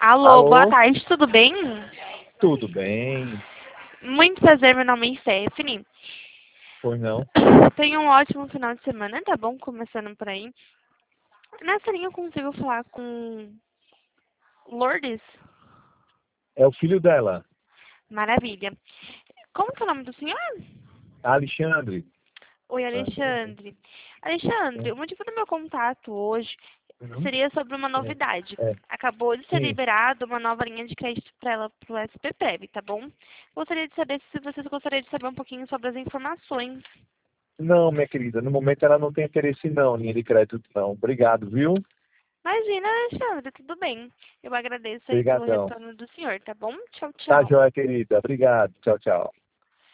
Alô, boa Alô? tarde, tudo bem? Tudo bem? Muito prazer, meu nome é Stephanie. Pois não? Tenha um ótimo final de semana, tá bom? Começando por aí. Nessa linha eu consigo falar com Lourdes? É o filho dela, Maravilha. Como que é o nome do senhor? Alexandre. Oi, Alexandre. Alexandre, o motivo do meu contato hoje Uhum. seria sobre uma É, novidade. é. Acabou de ser Sim. liberado uma nova linha de crédito para ela pro SPPEV, tá bom? Gostaria de saber se vocês gostariam de saber um pouquinho sobre as informações. Não, minha querida, no momento ela não tem interesse não, linha de crédito não. Obrigado, viu? Imagina, Alexandre, tudo bem. Eu agradeço aí pelo Obrigadão. retorno do senhor, tá bom? Tchau, Tá tchau. joia, querida. Obrigado. Tchau, tchau.